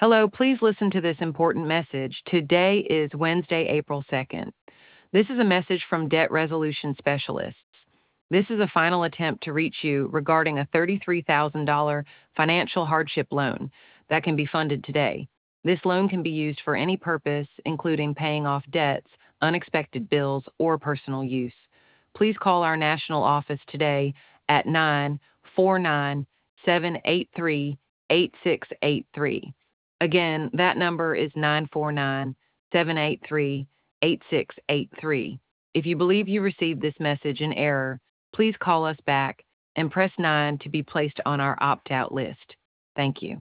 Hello, please listen to this important message. Today is Wednesday, April 2nd. This is a message from Debt Resolution Specialists. This is a final attempt to reach you regarding a $33,000 financial hardship loan that can be funded today. This loan can be used for any purpose, including paying off debts, unexpected bills, or personal use. Please call our national office today at 949 783 8683. Again, that number is 949 783 8683. If you believe you received this message in error, please call us back and press 9 to be placed on our opt-out list. Thank you.